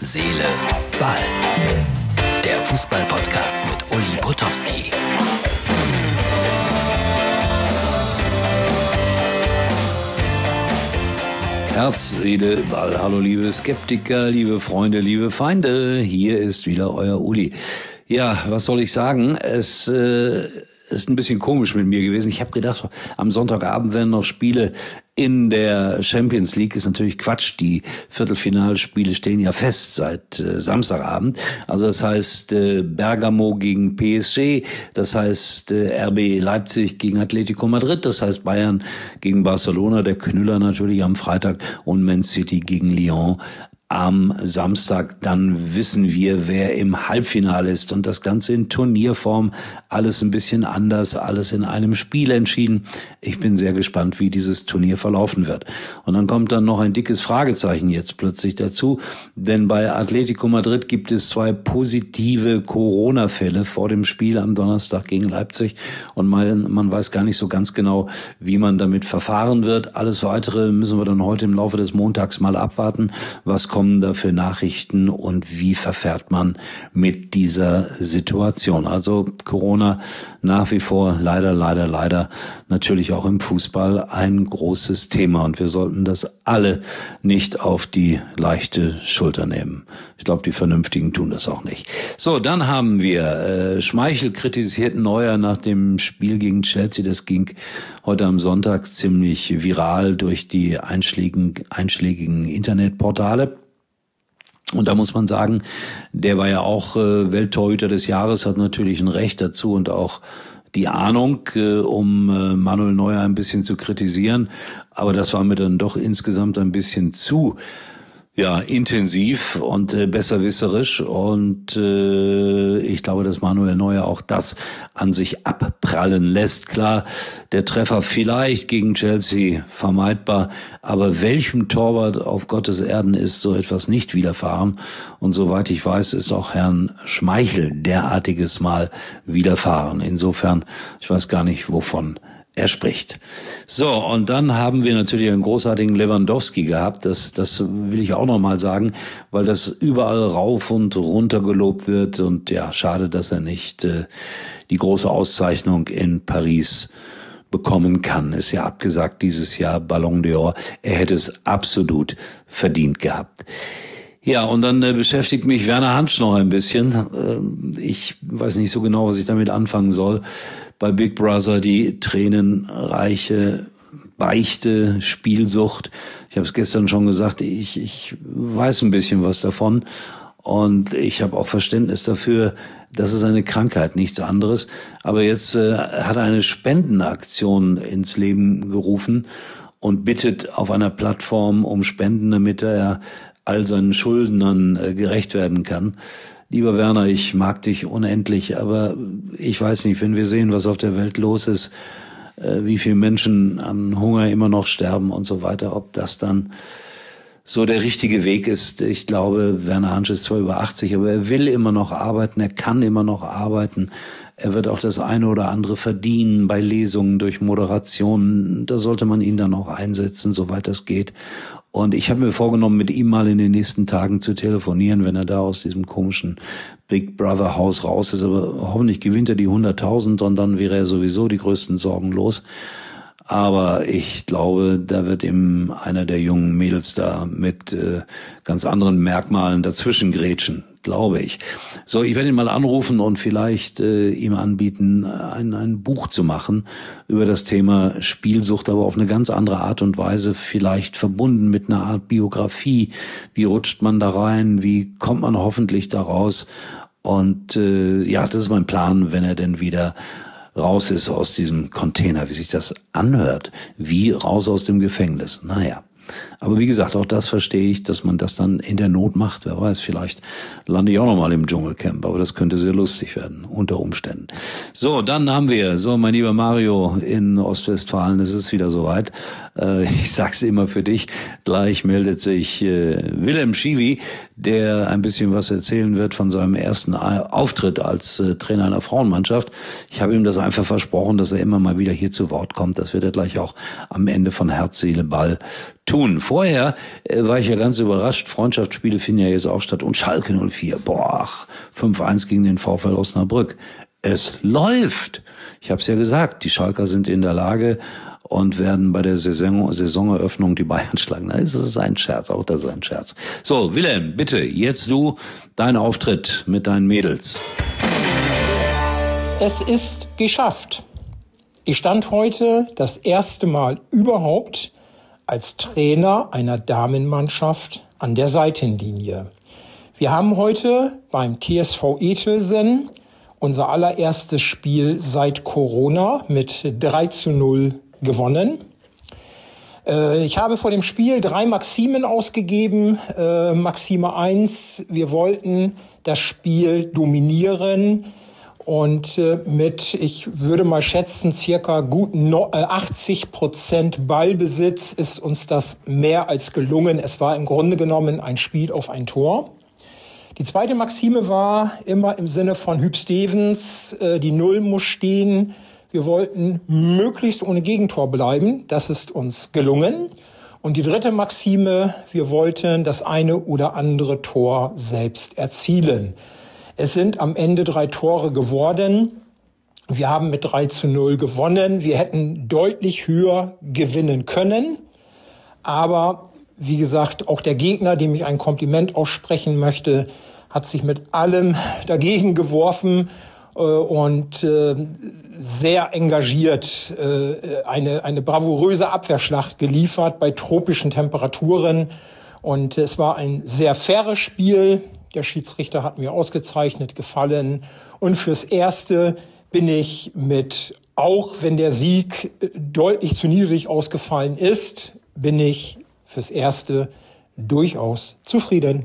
Seele, Ball. Der Fußball-Podcast mit Uli Potowski. Herz, Seele, Ball. Hallo liebe Skeptiker, liebe Freunde, liebe Feinde. Hier ist wieder euer Uli. Ja, was soll ich sagen? Es ist ein bisschen komisch mit mir gewesen. Ich habe gedacht, am Sonntagabend werden noch Spiele in der Champions League. Ist natürlich Quatsch. Die Viertelfinalspiele stehen ja fest seit Samstagabend. Also das heißt Bergamo gegen PSG, das heißt RB Leipzig gegen Atletico Madrid, das heißt Bayern gegen Barcelona, der Knüller natürlich am Freitag und Man City gegen Lyon am Samstag. Dann wissen wir, wer im Halbfinale ist, und das Ganze in Turnierform, alles ein bisschen anders, alles in einem Spiel entschieden. Ich bin sehr gespannt, wie dieses Turnier verlaufen wird. Und dann kommt dann noch ein dickes Fragezeichen jetzt plötzlich dazu, denn bei Atletico Madrid gibt es 2 positive Corona-Fälle vor dem Spiel am Donnerstag gegen Leipzig, und man weiß gar nicht so ganz genau, wie man damit verfahren wird. Alles Weitere müssen wir dann heute im Laufe des Montags mal abwarten. Was kommen da für Nachrichten und wie verfährt man mit dieser Situation? Also Corona nach wie vor leider natürlich auch im Fußball ein großes Thema, und wir sollten das alle nicht auf die leichte Schulter nehmen. Ich glaube, die Vernünftigen tun das auch nicht. So, dann haben wir Schmeichel kritisiert Neuer nach dem Spiel gegen Chelsea. Das ging heute am Sonntag ziemlich viral durch die einschlägigen Internetportale. Und da muss man sagen, der war ja auch Welttorhüter des Jahres, hat natürlich ein Recht dazu und auch die Ahnung, um Manuel Neuer ein bisschen zu kritisieren. Aber das war mir dann doch insgesamt ein bisschen zu intensiv und besserwisserisch, und ich glaube, dass Manuel Neuer auch das an sich abprallen lässt. Klar, der Treffer vielleicht gegen Chelsea vermeidbar, aber welchem Torwart auf Gottes Erden ist so etwas nicht widerfahren? Und soweit ich weiß, ist auch Herrn Schmeichel derartiges Mal widerfahren. Insofern, ich weiß gar nicht, wovon er spricht. So, und dann haben wir natürlich einen großartigen Lewandowski gehabt. Das will ich auch nochmal sagen, weil das überall rauf und runter gelobt wird. Und ja, schade, dass er nicht die große Auszeichnung in Paris bekommen kann. Ist ja abgesagt dieses Jahr, Ballon d'Or. Er hätte es absolut verdient gehabt. Ja, und dann beschäftigt mich Werner Hansch noch ein bisschen. Ich weiß nicht so genau, was ich damit anfangen soll. Bei Big Brother die tränenreiche Beichte, Spielsucht. Ich habe es gestern schon gesagt, ich weiß ein bisschen was davon. Und ich habe auch Verständnis dafür, das ist eine Krankheit, nichts anderes. Aber jetzt hat er eine Spendenaktion ins Leben gerufen und bittet auf einer Plattform um Spenden, damit er all seinen Schuldnern gerecht werden kann. Lieber Werner, ich mag dich unendlich, aber ich weiß nicht, wenn wir sehen, was auf der Welt los ist, wie viele Menschen an Hunger immer noch sterben und so weiter, ob das dann so der richtige Weg ist. Ich glaube, Werner Hansch ist zwar über 80, aber er will immer noch arbeiten, er kann immer noch arbeiten. Er wird auch das eine oder andere verdienen bei Lesungen, durch Moderationen. Da sollte man ihn dann auch einsetzen, soweit das geht. Und ich habe mir vorgenommen, mit ihm mal in den nächsten Tagen zu telefonieren, wenn er da aus diesem komischen Big Brother Haus raus ist. Aber hoffentlich gewinnt er die 100.000, und dann wäre er sowieso die größten Sorgen los. Aber ich glaube, da wird ihm einer der jungen Mädels da mit ganz anderen Merkmalen dazwischen grätschen, glaube ich. So, ich werde ihn mal anrufen und vielleicht ihm anbieten, ein Buch zu machen über das Thema Spielsucht, aber auf eine ganz andere Art und Weise, vielleicht verbunden mit einer Art Biografie. Wie rutscht man da rein? Wie kommt man hoffentlich da raus? Und das ist mein Plan, wenn er denn wieder raus ist aus diesem Container, wie sich das anhört, wie raus aus dem Gefängnis. Naja, aber wie gesagt, auch das verstehe ich, dass man das dann in der Not macht. Wer weiß, vielleicht lande ich auch nochmal im Dschungelcamp, aber das könnte sehr lustig werden, unter Umständen. So, dann haben wir, mein lieber Mario in Ostwestfalen, es ist wieder soweit. Ich sag's immer für dich, gleich meldet sich Willem Schiwi, der ein bisschen was erzählen wird von seinem ersten Auftritt als Trainer einer Frauenmannschaft. Ich habe ihm das einfach versprochen, dass er immer mal wieder hier zu Wort kommt. Das wird er gleich auch am Ende von Herz, Seele, Ball tun. vorher war ich ja ganz überrascht. Freundschaftsspiele finden ja jetzt auch statt. Und Schalke 04, 5-1 gegen den VfL Osnabrück. Es läuft. Ich habe es ja gesagt, die Schalker sind in der Lage und werden bei der Saisoneröffnung die Bayern schlagen. Das ist ein Scherz, auch das ist ein Scherz. So, Wilhelm, bitte, jetzt du, dein Auftritt mit deinen Mädels. Es ist geschafft. Ich stand heute das erste Mal überhaupt als Trainer einer Damenmannschaft an der Seitenlinie. Wir haben heute beim TSV Etelsen unser allererstes Spiel seit Corona mit 3-0 gewonnen. Ich habe vor dem Spiel 3 Maximen ausgegeben. Maxime 1, wir wollten das Spiel dominieren. Und mit, ich würde mal schätzen, circa gut 80% Ballbesitz ist uns das mehr als gelungen. Es war im Grunde genommen ein Spiel auf ein Tor. Die zweite Maxime war immer im Sinne von Hüb Stevens, die Null muss stehen. Wir wollten möglichst ohne Gegentor bleiben. Das ist uns gelungen. Und die dritte Maxime, wir wollten das eine oder andere Tor selbst erzielen. Es sind am Ende 3 Tore geworden. Wir haben mit 3-0 gewonnen. Wir hätten deutlich höher gewinnen können. Aber wie gesagt, auch der Gegner, dem ich ein Kompliment aussprechen möchte, hat sich mit allem dagegen geworfen und sehr engagiert eine bravouröse Abwehrschlacht geliefert bei tropischen Temperaturen. Und es war ein sehr faires Spiel. Der Schiedsrichter hat mir ausgezeichnet gefallen. Und fürs Erste bin ich mit, auch wenn der Sieg deutlich zu niedrig ausgefallen ist, bin ich fürs Erste durchaus zufrieden.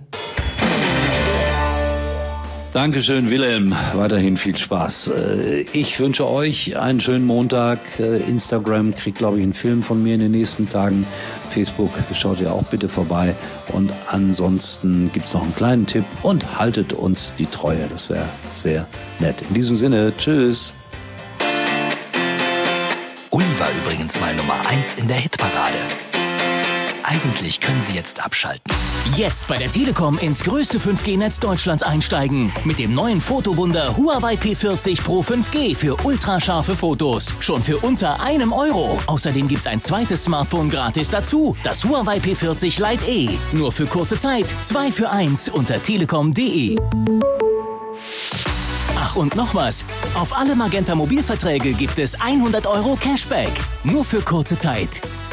Dankeschön, Wilhelm. Weiterhin viel Spaß. Ich wünsche euch einen schönen Montag. Instagram kriegt, glaube ich, einen Film von mir in den nächsten Tagen. Facebook schaut ihr auch bitte vorbei. Und ansonsten gibt's noch einen kleinen Tipp und haltet uns die Treue. Das wäre sehr nett. In diesem Sinne, tschüss. Uli war übrigens mal Nummer 1 in der Hitparade. Eigentlich können Sie jetzt abschalten. Jetzt bei der Telekom ins größte 5G-Netz Deutschlands einsteigen. Mit dem neuen Fotowunder Huawei P40 Pro 5G für ultrascharfe Fotos. Schon für unter €1. Außerdem gibt's ein zweites Smartphone gratis dazu. Das Huawei P40 Lite E. Nur für kurze Zeit. 2 für 1 unter telekom.de. Ach, und noch was. Auf alle Magenta Mobilverträge gibt es €100 Cashback. Nur für kurze Zeit.